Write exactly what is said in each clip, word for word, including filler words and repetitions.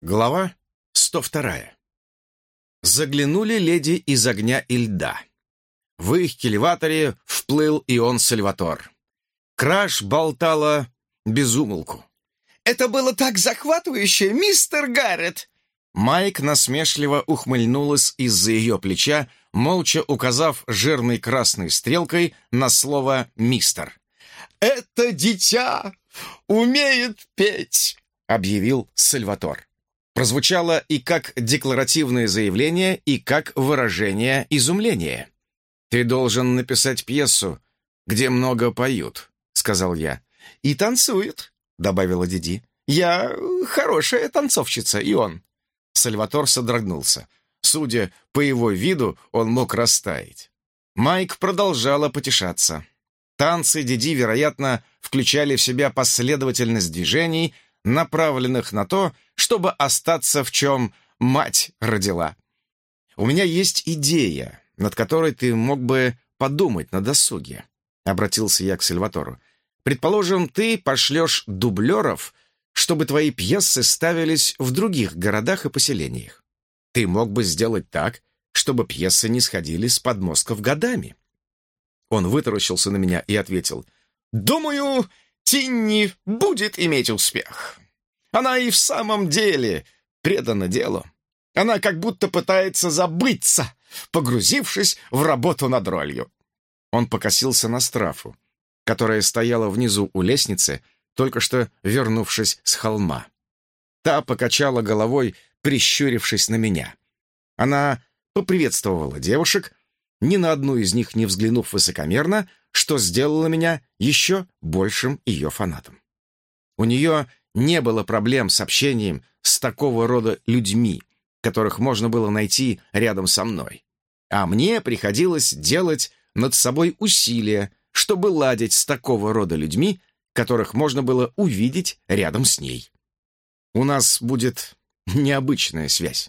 Глава сто вторая. Заглянули леди из огня и льда. В их кильваторе вплыл Ион Сальватор. Краш болтала без умолку. «Это было так захватывающе, мистер Гаррет!» Майк насмешливо ухмыльнулась из-за ее плеча, молча указав жирной красной стрелкой на слово «мистер». «Это дитя умеет петь!» — объявил Сальватор. Прозвучало и как декларативное заявление, и как выражение изумления. «Ты должен написать пьесу, где много поют», — сказал я. «И танцует», — добавила Диди. «Я хорошая танцовщица, и он». Сальватор содрогнулся. Судя по его виду, он мог растаять. Майк продолжала потешаться. Танцы Диди, вероятно, включали в себя последовательность движений, направленных на то, чтобы остаться в чем мать родила. «У меня есть идея, над которой ты мог бы подумать на досуге», — обратился я к Сальватору. «Предположим, ты пошлешь дублеров, чтобы твои пьесы ставились в других городах и поселениях. Ты мог бы сделать так, чтобы пьесы не сходили с подмостков годами». Он вытаращился на меня и ответил: «Думаю, Тинни будет иметь успех. Она и в самом деле предана делу. Она как будто пытается забыться, погрузившись в работу над ролью». Он покосился на Страфу, которая стояла внизу у лестницы, только что вернувшись с холма. Та покачала головой, прищурившись на меня. Она поприветствовала девушек, ни на одну из них не взглянув высокомерно, что сделало меня еще большим ее фанатом. У нее не было проблем с общением с такого рода людьми, которых можно было найти рядом со мной. А мне приходилось делать над собой усилия, чтобы ладить с такого рода людьми, которых можно было увидеть рядом с ней. У нас будет необычная связь.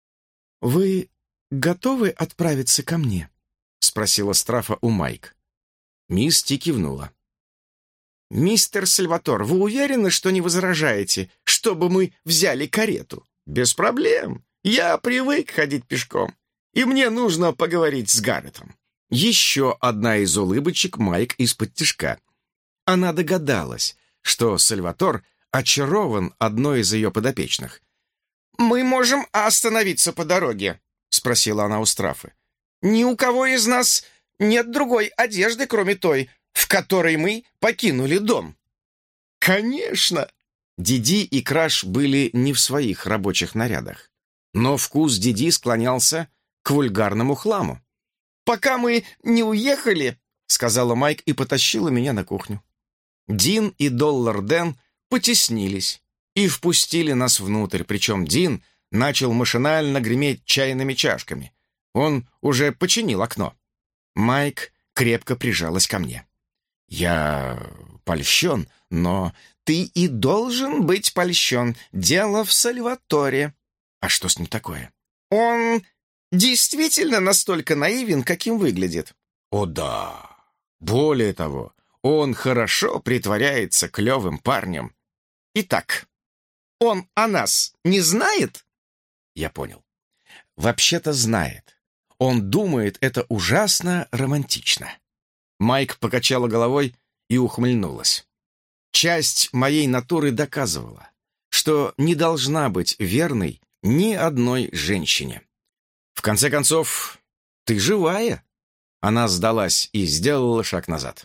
«Вы готовы отправиться ко мне?» — спросила Страфа у Майк. Мисс Ти кивнула. «Мистер Сальватор, вы уверены, что не возражаете, чтобы мы взяли карету? Без проблем. Я привык ходить пешком, и мне нужно поговорить с Гарретом». Еще одна из улыбочек Майк из-под тишка. Она догадалась, что Сальватор очарован одной из ее подопечных. «Мы можем остановиться по дороге?» — спросила она у Страфы. «Ни у кого из нас нет другой одежды, кроме той, в которой мы покинули дом». «Конечно!» Диди и Краш были не в своих рабочих нарядах. Но вкус Диди склонялся к вульгарному хламу. «Пока мы не уехали», — сказала Майк и потащила меня на кухню. Дин и Доллар Дэн потеснились и впустили нас внутрь, причем Дин начал машинально греметь чайными чашками. Он уже починил окно. Майк крепко прижалась ко мне. «Я польщен, но ты и должен быть польщен. Дело в Сальваторе». «А что с ним такое?» «Он действительно настолько наивен, каким выглядит». «О да! Более того, он хорошо притворяется клевым парнем». «Итак, он о нас не знает?» Я понял. «Вообще-то знает. Он думает, это ужасно романтично». Майк покачала головой и ухмыльнулась. Часть моей натуры доказывала, что не должна быть верной ни одной женщине. «В конце концов, ты живая?» Она сдалась и сделала шаг назад.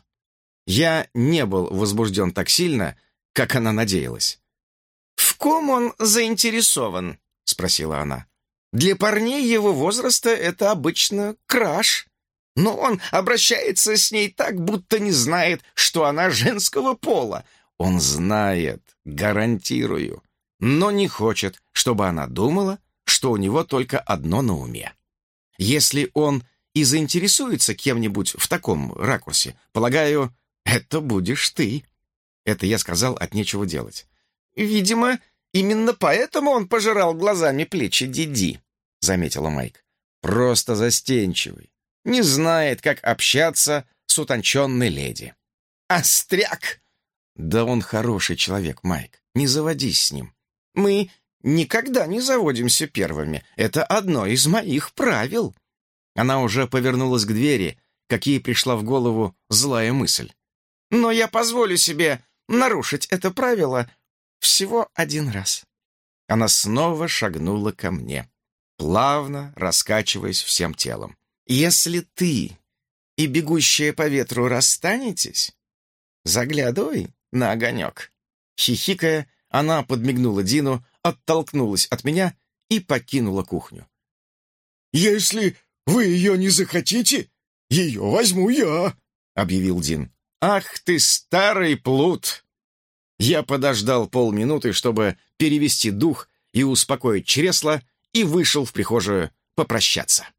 Я не был возбужден так сильно, как она надеялась. «В ком он заинтересован?» — спросила она. «Для парней его возраста это обычно краш. Но он обращается с ней так, будто не знает, что она женского пола». «Он знает, гарантирую, но не хочет, чтобы она думала, что у него только одно на уме. Если он и заинтересуется кем-нибудь в таком ракурсе, полагаю, это будешь ты». Это я сказал от нечего делать. «Видимо, именно поэтому он пожирал глазами плечи Диди», — заметила Майк. «Просто застенчивый. Не знает, как общаться с утонченной леди». «Остряк!» «Да он хороший человек, Майк. Не заводись с ним». «Мы никогда не заводимся первыми. Это одно из моих правил». Она уже повернулась к двери, как ей пришла в голову злая мысль. «Но я позволю себе нарушить это правило всего один раз». Она снова шагнула ко мне, плавно раскачиваясь всем телом. «Если ты и бегущая по ветру расстанетесь, заглядывай на огонек». Хихикая, она подмигнула Дину, оттолкнулась от меня и покинула кухню. «Если вы ее не захотите, ее возьму я», — объявил Дин. «Ах ты, старый плут!» Я подождал полминуты, чтобы перевести дух и успокоить чресла, и вышел в прихожую попрощаться.